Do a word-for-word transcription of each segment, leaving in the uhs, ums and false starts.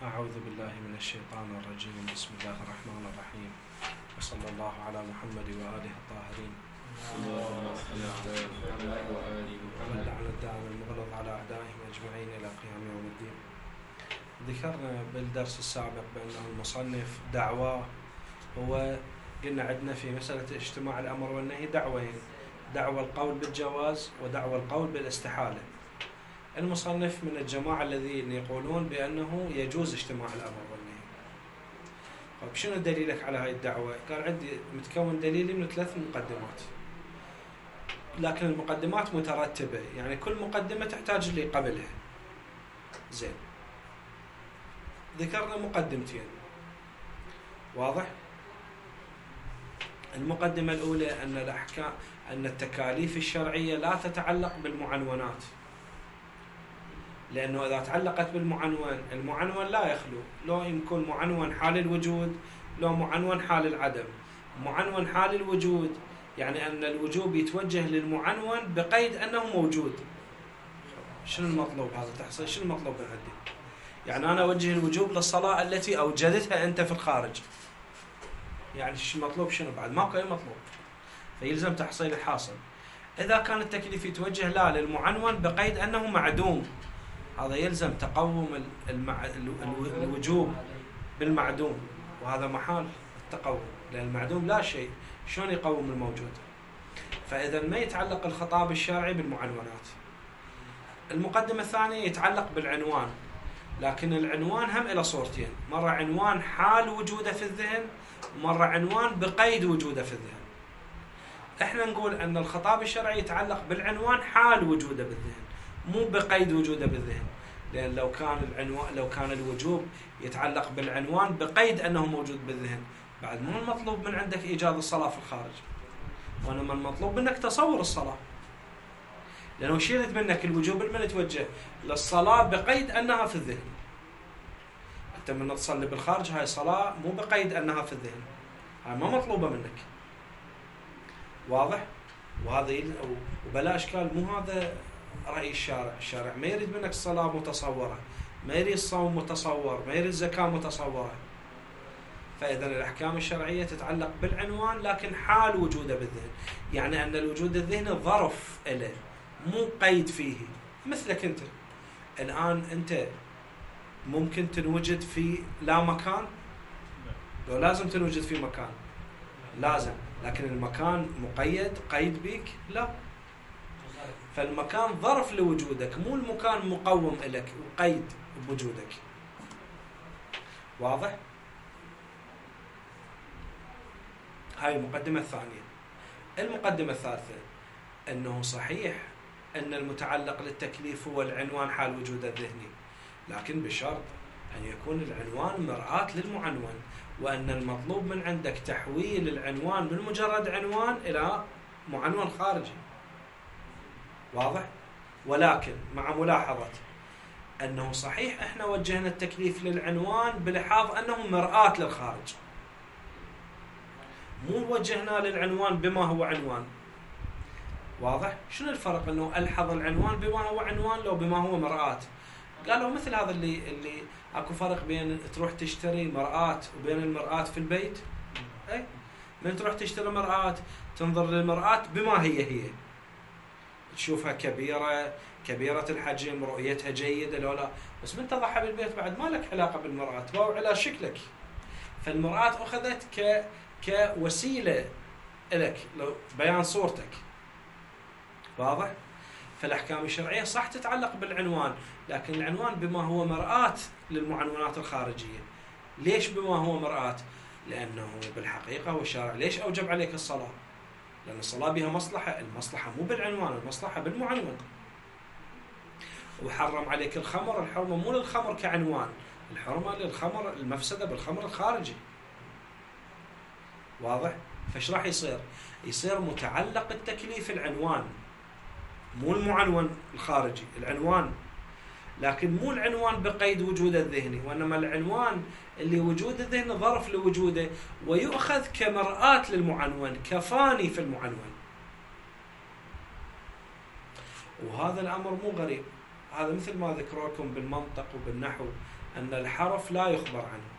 أعوذ بالله من الشيطان الرجيم. بسم الله الرحمن الرحيم، وصلى الله على محمد وآله الطاهرين ومن لعن الدائم المغلظ على أعدائهم أجمعين إلى قيام يوم الدين. ذكرنا بالدرس السابق بأن المصنف دعواه، هو قلنا عندنا في مسألة اجتماع الأمر والنهي دعوين: دعوى القول بالجواز ودعوى القول بالاستحالة. المصنف من الجماعة الذين يقولون بأنه يجوز اجتماع الأمر والنهي. طيب شنو دليلك على هاي الدعوة؟ قال عندي متكون دليلي من ثلاث مقدمات، لكن المقدمات مترتبة، يعني كل مقدمة تحتاج اللي قبلها. زين، ذكرنا مقدمتين، واضح؟ المقدمة الأولى أن الأحكام أن التكاليف الشرعية لا تتعلق بالمعنونات، لأنه إذا تعلقت بالمعنون، المعنون لا يخلو، لو يكون معنون حال الوجود لو معنون حال العدم. معنون حال الوجود يعني أن الوجوب يتوجه للمعنون بقيد أنه موجود. شنو المطلوب هذا تحصيل؟ شنو المطلوب من عندي؟ يعني أنا أوجه الوجوب للصلاة التي أوجدتها أنت في الخارج، يعني شو المطلوب؟ شنو بعد؟ ماكو أي مطلوب، فيلزم تحصيل الحاصل. إذا كان التكليف يتوجه لا للمعنون بقيد أنه معدوم، هذا يلزم تقوم المع... الوجوب بالمعدوم، وهذا محال التقوم، لأن المعدوم لا شيء، شلون يقوم الموجود؟ فإذا ما يتعلق الخطاب الشرعي بالمعنونات. المقدمة الثانية يتعلق بالعنوان، لكن العنوان هم إلى صورتين: مرة عنوان حال وجوده في الذهن، ومرة عنوان بقيد وجوده في الذهن. احنا نقول أن الخطاب الشرعي يتعلق بالعنوان حال وجوده بالذهن، مو بقيد وجوده بالذهن، لأن لو كان العنوان لو كان الوجوب يتعلق بالعنوان بقيد أنه موجود بالذهن، بعد مو المطلوب من عندك إيجاد الصلاة في الخارج، وإنما المطلوب منك تصور الصلاة، لأنه شو يريد منك الوجوب من يتوجه للصلاة بقيد أنها في الذهن. أنت من تصلي بالخارج هاي صلاة مو بقيد أنها في الذهن، هاي ما مطلوبة منك، واضح؟ وهذا يل... وبلا إشكال مو هذا رأي الشارع. الشارع ما يريد منك الصلاة متصورة، ما يريد الصوم متصور، ما يريد الزكاة متصورة. فإذا الأحكام الشرعية تتعلق بالعنوان لكن حال وجوده بالذهن، يعني أن الوجود الذهني ظرف له مو قيد فيه. مثلك أنت الآن، أنت ممكن تنوجد في لا مكان؟ لو لازم تنوجد في مكان لازم، لكن المكان مقيد قيد بيك؟ لا. فالمكان ظرف لوجودك، مو المكان مقوم لك وقيد بوجودك، واضح؟ هاي المقدمة الثانية. المقدمة الثالثة أنه صحيح أن المتعلق للتكليف هو العنوان حال وجود الذهني، لكن بشرط أن يكون العنوان مرآة للمعنون، وأن المطلوب من عندك تحويل العنوان من مجرد عنوان إلى معنون خارجي، واضح؟ ولكن مع ملاحظة أنه صحيح إحنا وجهنا التكليف للعنوان بلحاظ أنه مرآة للخارج، مو وجهنا للعنوان بما هو عنوان، واضح؟ شنو الفرق أنه ألحظ العنوان بما هو عنوان لو بما هو مرآة؟ قالوا مثل هذا اللي اللي اكو فرق بين تروح تشتري مرآة وبين المرآة في البيت. اي من تروح تشتري مرآة تنظر للمرآة بما هي هي، تشوفها كبيرة كبيرة الحجم، رؤيتها جيدة لو لا، بس من تضعها بالبيت بعد ما لك علاقة بالمرآة، باو على شكلك. فالمرآة أخذت ك كوسيلة لك بيان صورتك، واضح؟ فالأحكام الشرعية صح تتعلق بالعنوان، لكن العنوان بما هو مرآة للمعنونات الخارجية. ليش بما هو مرآة؟ لأنه بالحقيقة هو الشارع ليش أوجب عليك الصلاة؟ لأن الصلاة بها مصلحة، المصلحة مو بالعنوان، المصلحة بالمعنون. وحرم عليك الخمر، الحرمة مو للخمر كعنوان، الحرمة للخمر، المفسدة بالخمر الخارجي، واضح؟ فايش راح يصير؟ يصير متعلق التكليف العنوان مو المعنون الخارجي، العنوان، لكن مو العنوان بقيد وجود الذهني، وإنما العنوان اللي وجود الذهن ظرف لوجوده، ويؤخذ كمرآة للمعنون، كفاني في المعنون. وهذا الأمر مو غريب، هذا مثل ما ذكروا لكم بالمنطق وبالنحو، أن الحرف لا يخبر عنه.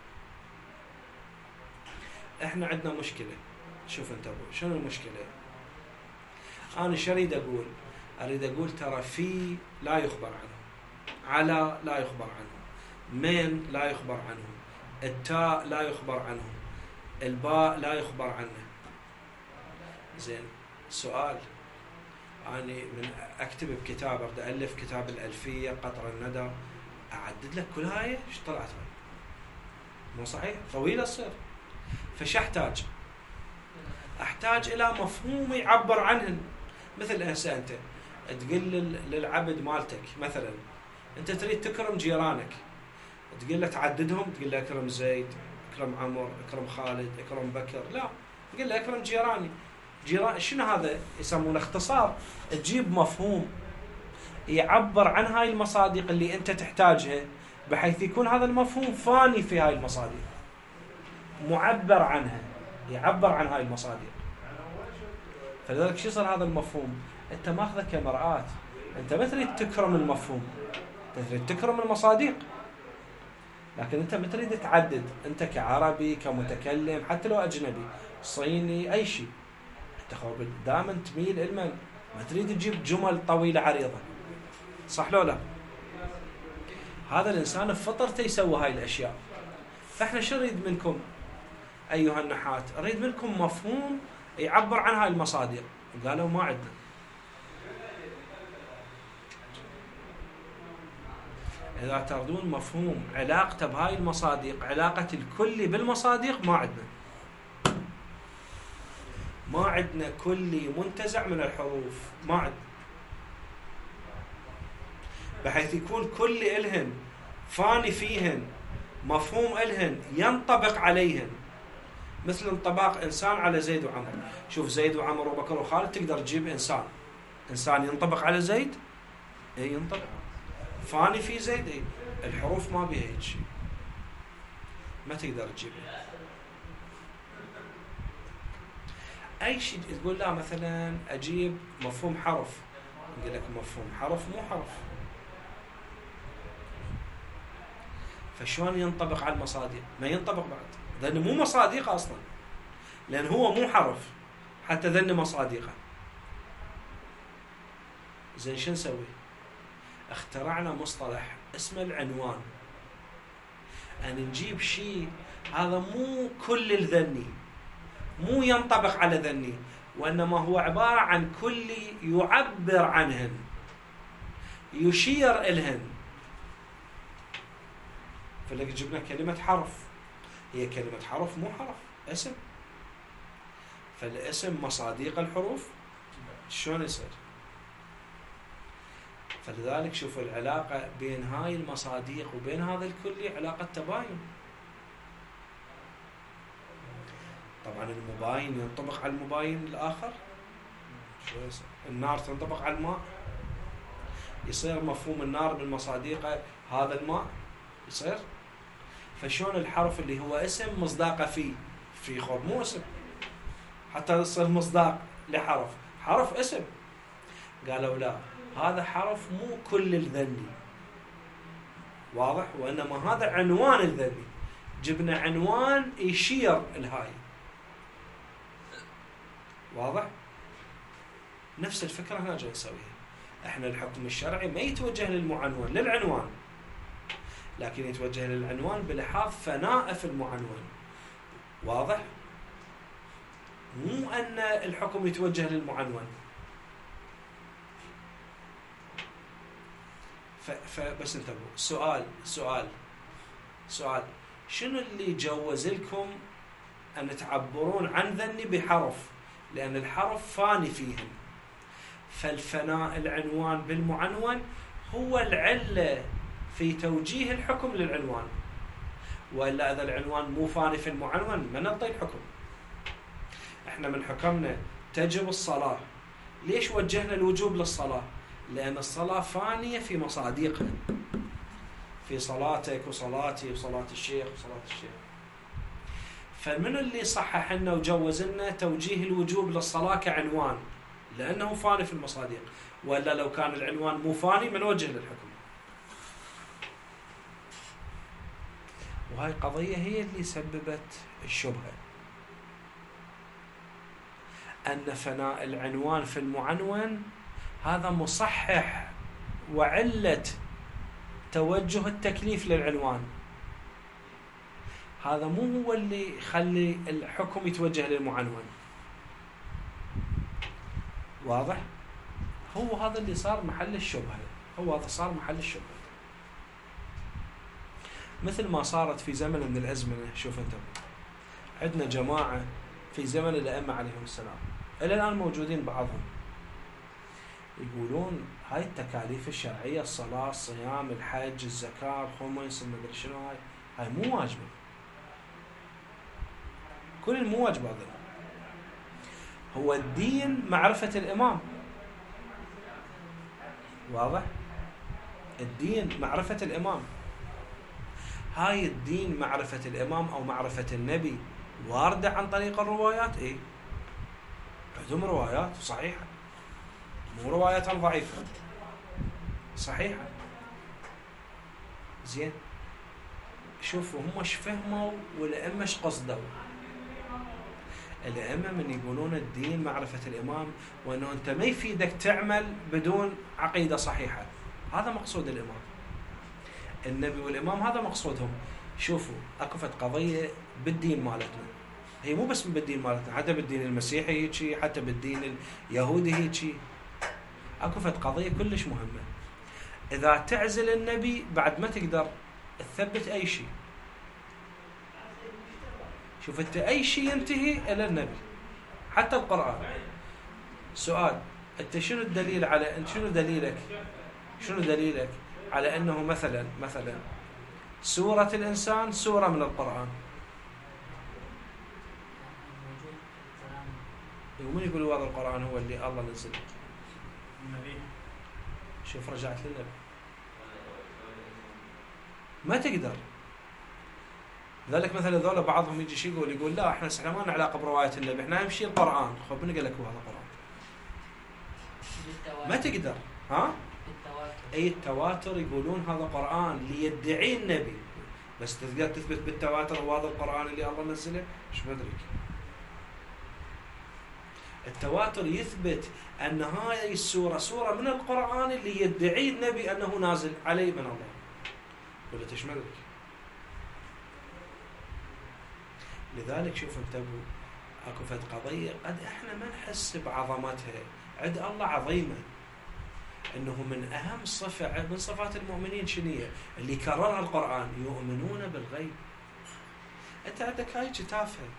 إحنا عندنا مشكلة. شوف أنت أبو شنو المشكلة؟ أنا شو أريد أقول؟ أريد أقول ترى في لا يخبر عنه، على لا يخبر عنه، من لا يخبر عنه، التاء لا يخبر عنه، الباء لا يخبر عنه. زين، سؤال، أنا من أكتب بكتاب، أبدأ ألف كتاب الألفية قطر الندى، أعدد لك كل هاي إيش طلعت هاي؟ مو صحيح؟ طويلة تصير. فش أحتاج؟ أحتاج إلى مفهوم يعبر عنهن. مثل هسه أنت تقول للعبد مالتك مثلا أنت تريد تكرم جيرانك، تقول له تعددهم، تقول له أكرم زيد، أكرم عمر، أكرم خالد، أكرم بكر، لا، تقول له أكرم جيراني. جيران شنو هذا؟ يسمونه اختصار. تجيب مفهوم يعبر عن هاي المصادق اللي أنت تحتاجها، بحيث يكون هذا المفهوم فاني في هاي المصادق، معبر عنها، يعبر عن هاي المصادق. فلذلك شو يصير هذا المفهوم؟ أنت ماخذه كمرآة، أنت ما تريد تكرم المفهوم، أنت تريد تكرم المصادق، لكن أنت ما تريد تعدد. أنت كعربي كمتكلم حتى لو أجنبي صيني أي شيء، أنت دائما تميل إلمن، ما تريد تجيب جمل طويلة عريضة، صح لو لا؟ هذا الإنسان بفطرته يسوي هاي الأشياء. فإحنا شو نريد منكم أيها النحاة؟ نريد منكم مفهوم يعبر عن هاي المصادق. قالوا ما عندنا. إذا تردون مفهوم علاقته بهاي المصادق، علاقة الكلي بالمصادق، ما عندنا. ما عندنا كلي منتزع من الحروف، ما عندنا. بحيث يكون كلي إلهن فاني فيهن، مفهوم إلهن ينطبق عليهن، مثل انطباق إنسان على زيد وعمر. شوف زيد وعمر وبكر وخالد، تقدر تجيب إنسان، إنسان ينطبق على زيد، إيه ينطبق، فاني في زيد، إيه. الحروف ما بيها هيك شيء، ما تقدر تجيبها. أي شيء تقول لا مثلا أجيب مفهوم حرف، نقول لك مفهوم حرف مو حرف، فشلون ينطبق على المصادق؟ ما ينطبق بعد، لأنه مو مصادقه أصلا، لأن هو مو حرف حتى ذن مصادقه. زين شو نسوي؟ اخترعنا مصطلح اسمه العنوان، أن نجيب شيء هذا مو كل الذني، مو ينطبق على ذني، وإنما هو عبارة عن كل يعبر عنهن، يشير إلهن. فلك جبنا كلمة حرف، هي كلمة حرف مو حرف، اسم. فالاسم مصادق الحروف، شلون يصير؟ فلذلك شوفوا العلاقة بين هاي المصادق وبين هذا الكلي علاقة تباين. طبعا المباين ينطبق على المباين الآخر، شو يصير؟ النار تنطبق على الماء، يصير مفهوم النار من مصادقه هذا الماء، يصير. فشون الحرف اللي هو اسم مصداقه فيه في خب مو اسم، حتى يصير مصداق لحرف، حرف اسم. قالوا لا، هذا حرف مو كل الذني، واضح؟ وإنما هذا عنوان الذني، جبنا عنوان يشير الهاي، واضح؟ نفس الفكرة هنا جاي نسويها. احنا الحكم الشرعي ما يتوجه للمعنون، للعنوان، لكن يتوجه للعنوان بلحاظ فناء في المعنون، واضح؟ مو أن الحكم يتوجه للمعنون. فبس انتبهوا، سؤال سؤال سؤال شنو اللي جوز لكم أن تعبرون عن ذني بحرف؟ لأن الحرف فاني فيهم، فالفناء العنوان بالمعنون هو العلة في توجيه الحكم للعنوان، وإلا إذا العنوان مو فاني في المعنون ما نعطي الحكم. احنا من حكمنا تجب الصلاة، ليش وجهنا الوجوب للصلاة؟ لأن الصلاة فانية في مصادقها، في صلاتك وصلاتي وصلاة الشيخ وصلاة الشيخ. فمن اللي صحح لنا وجوز لنا توجيه الوجوب للصلاة كعنوان؟ لأنه فاني في المصادق، وإلا لو كان العنوان مو فاني ما نوجه للحكم. وهاي قضية هي اللي سببت الشبهة، أن فناء العنوان في المعنون هذا مصحح وعلة توجه التكليف للعنوان، هذا مو هو اللي يخلي الحكم يتوجه للمعنون. واضح؟ هو هذا اللي صار محل الشبهة، هو هذا صار محل الشبهة. مثل ما صارت في زمن من الأزمنة، شوف أنت، عندنا جماعة في زمن الأئمة عليهم السلام إلى الآن موجودين بعضهم، يقولون هاي التكاليف الشرعية، الصلاة، الصيام، الحج، الزكاة، الخمس، المدري شنو، هاي هاي مو واجبة، كل المو واجبة. هو الدين معرفة الإمام، واضح؟ الدين معرفة الإمام، هاي الدين معرفة الإمام أو معرفة النبي واردة عن طريق الروايات. إيه، عندهم روايات صحيحة، مو روايات ضعيفة، صحيحة. زين، شوفوا هم ايش فهموا والأئمة ايش قصدوا. الأئمة من يقولون الدين معرفة الإمام، وأنه أنت ما يفيدك تعمل بدون عقيدة صحيحة، هذا مقصود الإمام. النبي والإمام هذا مقصودهم. شوفوا اكو فد قضية بالدين مالتنا، هي مو بس بالدين مالتنا، حتى بالدين المسيحي هيجي، حتى بالدين اليهودي هيجي، اكو فد قضية كلش مهمة. إذا تعزل النبي بعد ما تقدر تثبت أي شيء. شوف أنت، أي شيء ينتهي إلى النبي، حتى القرآن. سؤال، أنت شنو الدليل على أنت شنو دليلك شنو دليلك على أنه مثلا مثلا سورة الإنسان سورة من القرآن؟ ومن يقول هذا القرآن هو اللي الله نزل؟ النبي. شوف رجعت للنبي، ما تقدر. ذلك مثلا ذولا بعضهم يجي شيء يقول يقول لا احنا احنا ما لنا علاقه بروايه النبي، احنا نمشي القران. خب من قال لك هو هذا القران؟ ما تقدر. ها؟ اي التواتر يقولون هذا قران ليدعي النبي، بس تقدر تثبت بالتواتر هو هذا القران اللي الله نزله؟ ايش بدرك؟ التواتر يثبت ان هاي السوره سوره من القران اللي يدعي النبي انه نازل عليه من الله، ولا تشملك. لذلك شوف انتبهوا، اكو فد قضيه قد احنا ما نحس بعظمتها، عند الله عظيمه. انه من اهم صفه من صفات المؤمنين شنو هي؟ اللي كررها القران، يؤمنون بالغيب. انت عندك هاي تافهه،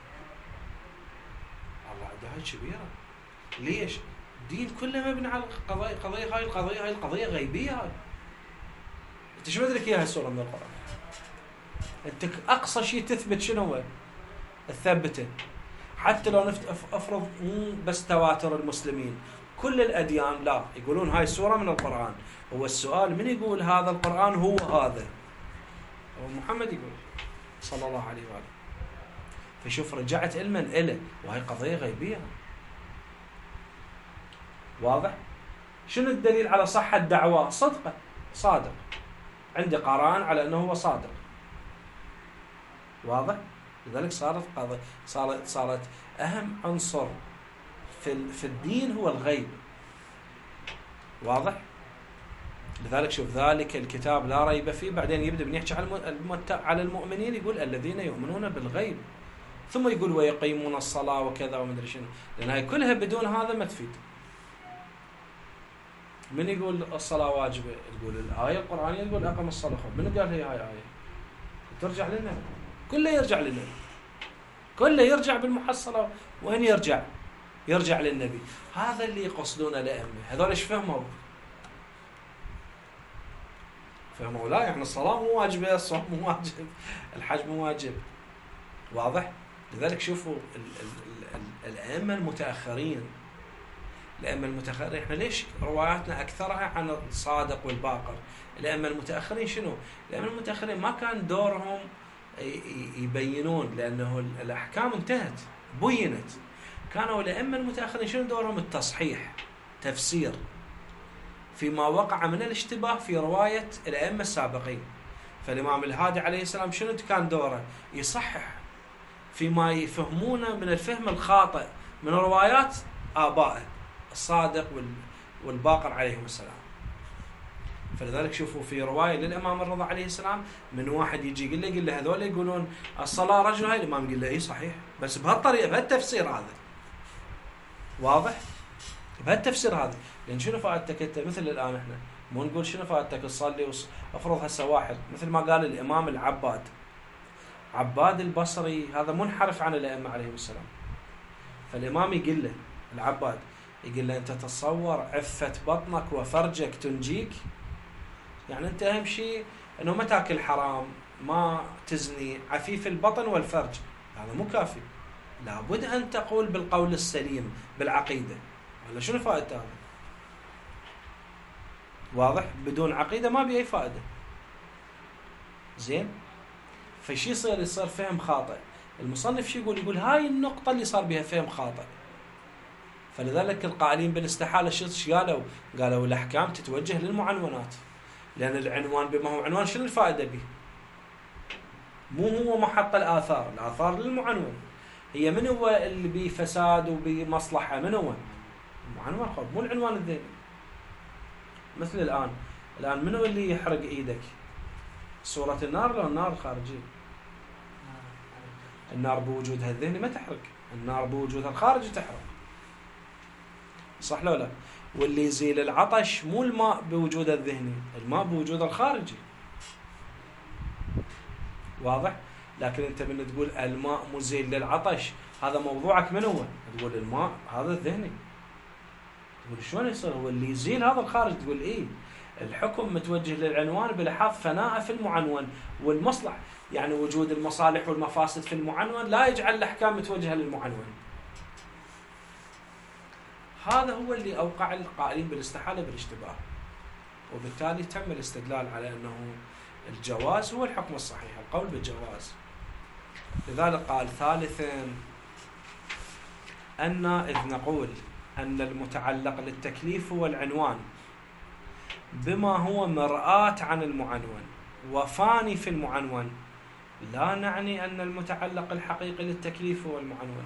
الله عنده هاي كبيره. ليش؟ الدين كله مبني على القضايا، قضيه هاي القضيه هاي القضيه غيبيه. هاي انت شو مدرك اياها السوره من القران؟ انت اقصى شيء تثبت شنو هو؟ الثبته. حتى لو نفت افرض مو بس تواتر المسلمين، كل الاديان لا يقولون هاي سوره من القران. هو السؤال، من يقول هذا القران هو هذا؟ هو محمد يقول صلى الله عليه واله. فشوف رجعت علما إله، وهي قضيه غيبيه. واضح؟ شنو الدليل على صحه دعواه؟ صدقه، صادق، عندي قران على انه هو صادق. واضح؟ لذلك صارت قضية صارت صارت اهم عنصر في في الدين هو الغيب. واضح؟ لذلك شوف ذلك الكتاب لا ريب فيه، بعدين يبدا بنحكي على على المؤمنين، يقول الذين يؤمنون بالغيب، ثم يقول ويقيمون الصلاه وكذا ومدري شنو، لان هاي كلها بدون هذا ما تفيد. من يقول الصلاه واجبه؟ تقول الايه القرانيه تقول اقم الصلاه. من قال هي هاي ايه؟ ترجع لنا، كله يرجع للنبي، كله يرجع بالمحصلة. وين يرجع؟ يرجع للنبي. هذا اللي يقصدون الأئمة. هذول ايش فهموا؟ فهموا لا يعني الصلاة مو واجبة، الصوم مو واجب، الحج مو واجب. واضح؟ لذلك شوفوا ال ال ال الأئمة المتأخرين، الأئمة المتأخرين احنا ليش رواياتنا أكثرها عن الصادق والباقر؟ الأئمة المتأخرين شنو؟ الأئمة المتأخرين ما كان دورهم يبينون، لأنه الأحكام انتهت بينت. كانوا الأئمة المتأخرين شنو دورهم؟ التصحيح، تفسير فيما وقع من الاشتباه في رواية الأئمة السابقين. فالإمام الهادي عليه السلام شنو كان دوره؟ يصحح فيما يفهمونه من الفهم الخاطئ من روايات آبائه الصادق والباقر عليهم السلام. فلذلك شوفوا في رواية للإمام الرضا عليه السلام من واحد يجي يقول له يقول له هذول يقولون الصلاة رجل، هاي الإمام يقول له إيه صحيح بس بهالطريقة بهالتفسير هذا. واضح؟ بهالتفسير هذا. لأن شنو فائدتك أنت مثل الآن إحنا مو نقول شنو فائدتك تصلي أفرض هسه واحد مثل ما قال الإمام العباد عباد البصري هذا منحرف عن الأئمة عليهم السلام. فالإمام يقول له العباد يقول له أنت تتصور عفة بطنك وفرجك تنجيك؟ يعني أنت أهم شيء أنه ما تاكل حرام ما تزني عفيف البطن والفرج، هذا مو كافي، لابد أن تقول بالقول السليم بالعقيدة. ولا شنو فائدة هذا؟ واضح؟ بدون عقيدة ما بي أي فائدة. زين؟ فشي يصير يصير فهم خاطئ. المصنف شي يقول؟ يقول هاي النقطة اللي صار بها فهم خاطئ. فلذلك القائلين بالاستحالة شو قالوا؟ قالوا الأحكام تتوجه للمعنونات، لأن العنوان بما هو عنوان شنو الفائدة به؟ مو هو محط الآثار، الآثار للمعنون. هي من هو اللي بفساد وبمصلحة؟ من هو؟ المعنون خب مو العنوان الذهني. مثل الآن الآن من هو اللي يحرق إيدك؟ صورة النار لو النار الخارجية؟ النار بوجودها الذهني ما تحرق، النار بوجودها الخارجي تحرق، صح لو لا؟ واللي يزيل العطش مو الماء بوجوده الذهني، الماء بوجوده الخارجي. واضح؟ لكن انت من تقول الماء مزيل للعطش هذا موضوعك من هو؟ تقول الماء هذا الذهني. تقول شلون يصير هو اللي يزيل هذا الخارج؟ تقول ايه الحكم متوجه للعنوان بلحاظ فناء في المعنون والمصلح، يعني وجود المصالح والمفاسد في المعنون لا يجعل الأحكام متوجهة للمعنون. هذا هو اللي أوقع القائلين بالاستحالة بالاشتباه، وبالتالي تم الاستدلال على أنه الجواز هو الحكم الصحيح، القول بالجواز. لذلك قال ثالثا أن إذ نقول أن المتعلق للتكليف هو العنوان بما هو مرآة عن المعنون وفاني في المعنون، لا نعني أن المتعلق الحقيقي للتكليف هو المعنون.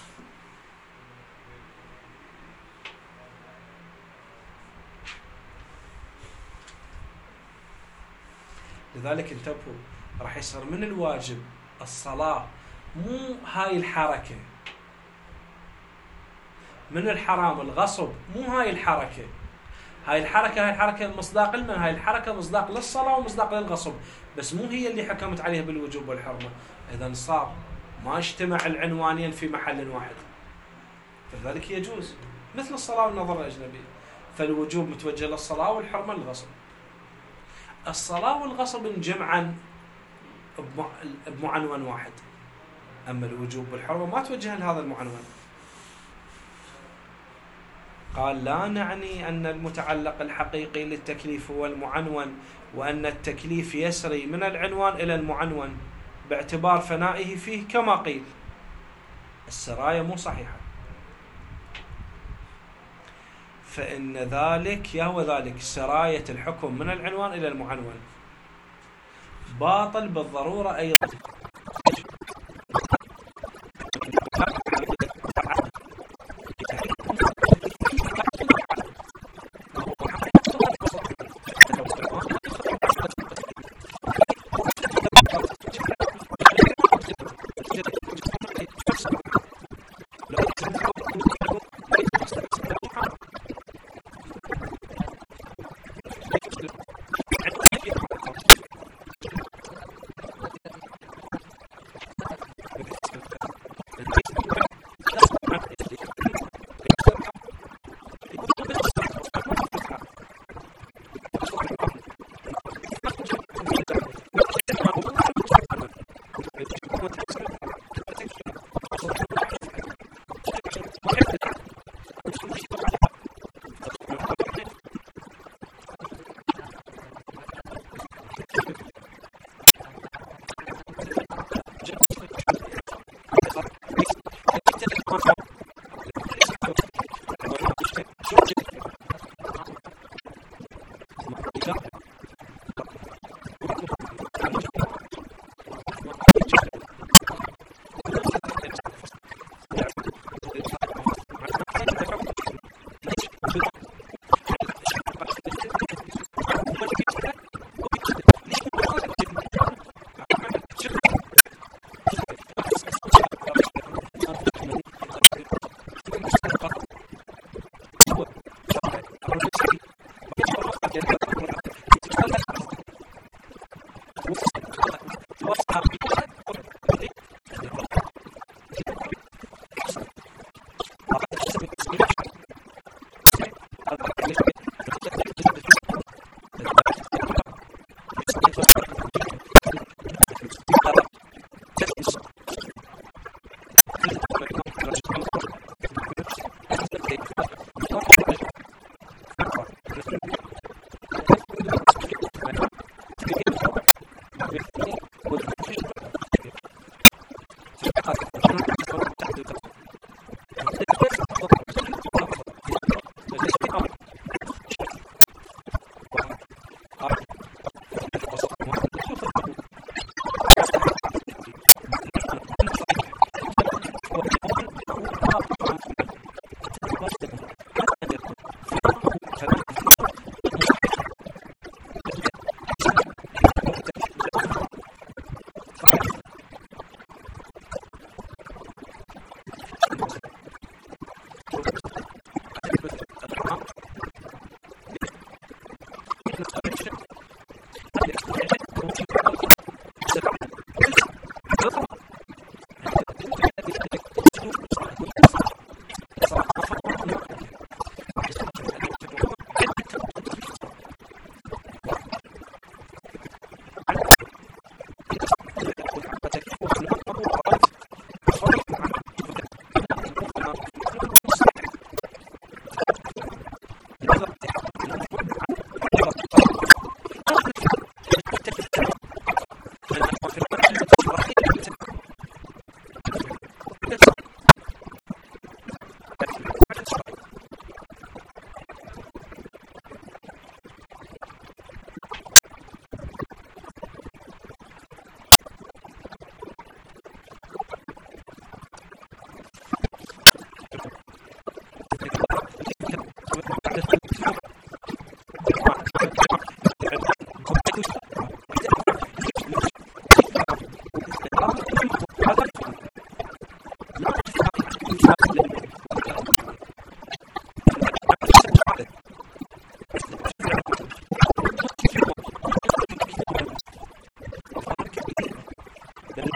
لذلك انتبهوا راح يصير من الواجب الصلاة مو هاي الحركة، من الحرام الغصب مو هاي الحركة. هاي الحركة هاي الحركة مصداق لمن؟ هاي الحركة مصداق للصلاة ومصداق للغصب، بس مو هي اللي حكمت عليها بالوجوب والحرمة. إذن صار ما اجتمع العنوانين في محل واحد، فلذلك يجوز مثل الصلاة والنظر الأجنبي. فالوجوب متوجه للصلاة والحرمة للغصب. الصلاة والغصب جمعا بمعنون واحد، أما الوجوب والحرمة ما توجه لهذا المعنون. قال لا نعني أن المتعلق الحقيقي للتكليف هو المعنون، وأن التكليف يسري من العنوان إلى المعنون باعتبار فنائه فيه كما قيل. السراية مو صحيحة، فإن ذلك يهو ذلك سراية الحكم من العنوان إلى المعنون باطل بالضرورة أيضا.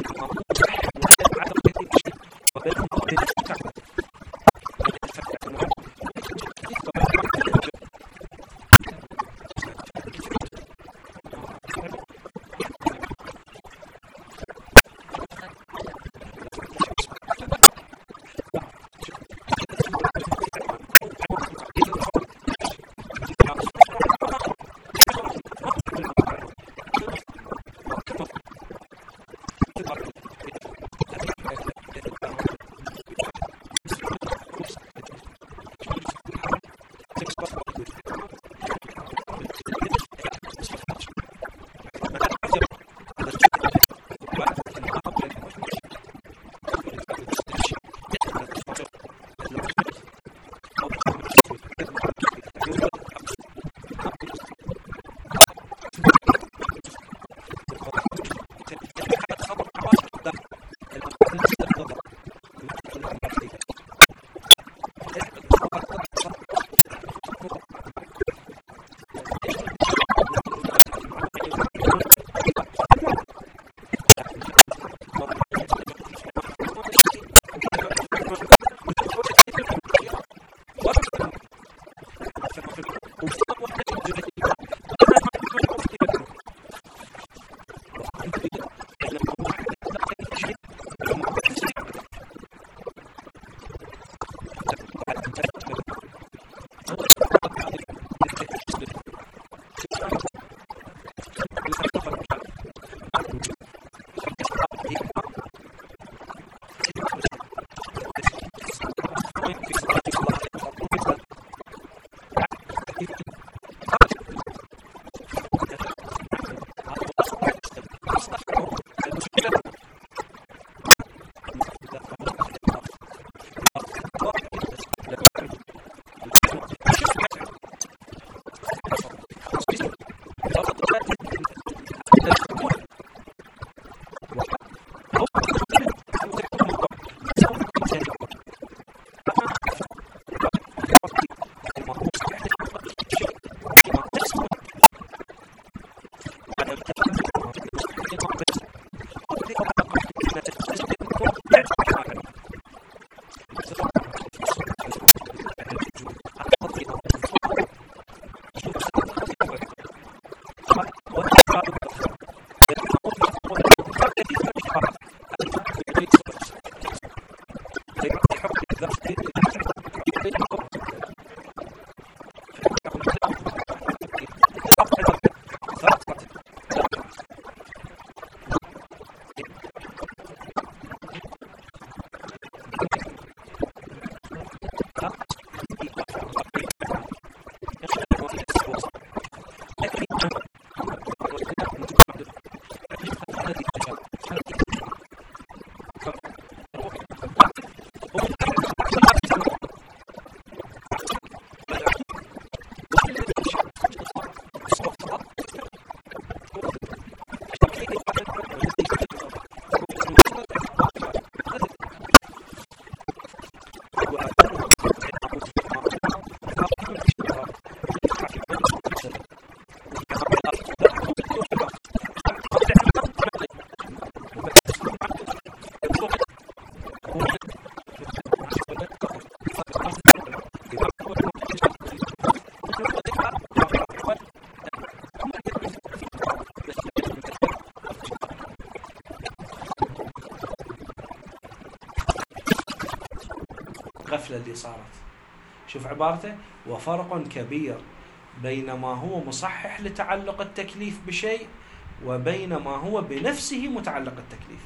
الغفلة اللي صارت. شوف عبارته: وفرق كبير بين ما هو مصحح لتعلق التكليف بشيء وبين ما هو بنفسه متعلق التكليف،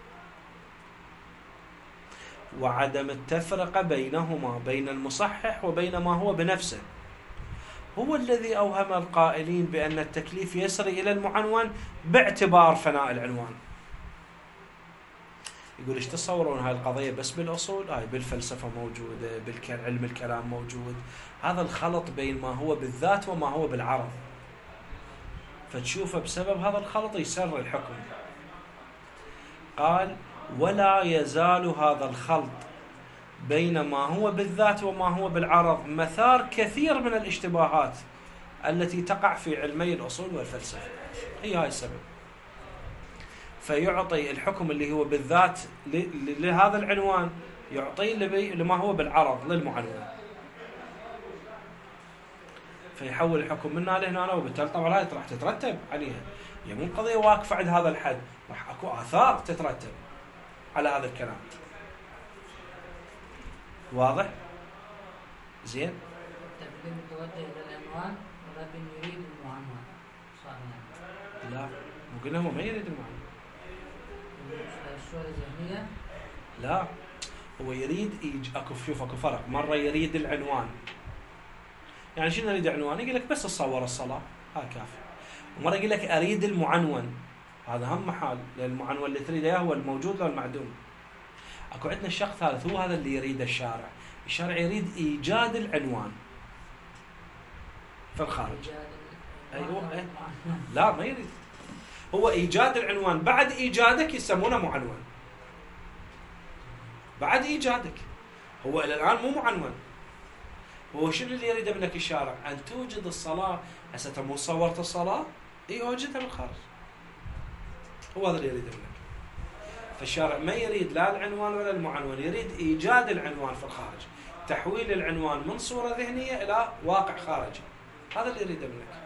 وعدم التفرقة بينهما بين المصحح وبين ما هو بنفسه هو الذي أوهم القائلين بأن التكليف يسري إلى المعنون باعتبار فناء العنوان. يقول ايش تصورون هاي القضية بس بالأصول؟ هاي بالفلسفة موجودة، بالعلم الكلام موجود. هذا الخلط بين ما هو بالذات وما هو بالعرض، فتشوفه بسبب هذا الخلط يسر الحكم. قال: ولا يزال هذا الخلط بين ما هو بالذات وما هو بالعرض مثار كثير من الاشتباهات التي تقع في علمي الأصول والفلسفة. هي هاي السبب. فيعطي الحكم اللي هو بالذات لهذا العنوان يعطيه لما هو بالعرض للمعنون، فيحول الحكم من هنا لهنا، وبالتالي طبعا هاي راح تترتب عليها، هي مو قضيه واقفه عند هذا الحد، راح اكو اثار تترتب على هذا الكلام. واضح؟ زين؟ التقديم متوجه الى العنوان ولكن يريد المعنون، صح يعني؟ لا، مو قلنا هو ما يريد المعنون. الصورة الذهنية؟ لا، هو يريد إيج... اكو شوف اكو فرق، مره يريد العنوان. يعني شنو اريد عنوان؟ يقول لك بس تصور الصلاه، هاي كافي. ومره يقول لك اريد المعنون، هذا اهم حال، لان المعنون اللي تريده يا هو الموجود لو المعدوم. اكو عندنا الشق ثالث، هو هذا اللي يريده الشارع. الشارع يريد ايجاد العنوان في الخارج. ايوه أي. لا ما يريد، هو ايجاد العنوان، بعد ايجادك يسمونه معنون، بعد ايجادك. هو الى الان مو معنون. هو شنو اللي يريده منك الشارع؟ ان توجد الصلاه. هسه مو صورت الصلاه؟ اي اوجدها بالخارج. هو هذا اللي يريده منك. فالشارع ما يريد لا العنوان ولا المعنون، يريد ايجاد العنوان في الخارج، تحويل العنوان من صوره ذهنيه الى واقع خارجي. هذا اللي يريده منك.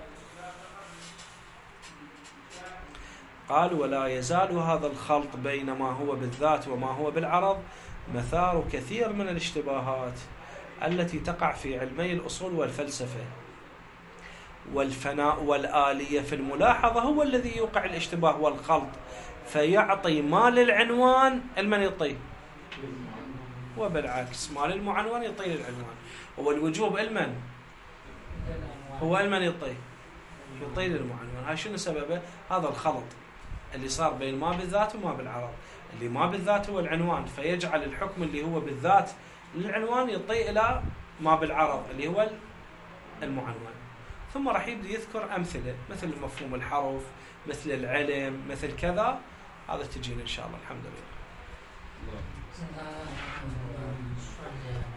قال: ولا يزال هذا الخلط بين ما هو بالذات وما هو بالعرض مثار كثير من الاشتباهات التي تقع في علمي الأصول والفلسفة، والفناء والآلية في الملاحظة هو الذي يوقع الاشتباه والخلط، فيعطي ما للعنوان المن يعطيه، وبالعكس ما للمعنون يعطيه للعنوان. هو الوجوب المن هو المن يعطيه يعطيه للمعنون. هاي شنو سببه؟ هذا الخلط اللي صار بين ما بالذات وما بالعرض. اللي ما بالذات هو العنوان، فيجعل الحكم اللي هو بالذات للعنوان يعطيه الى ما بالعرض اللي هو المعنون. ثم راح يبدأ يذكر أمثلة مثل مفهوم الحرف، مثل العلم، مثل كذا. هذا تجينا إن شاء الله. الحمد لله.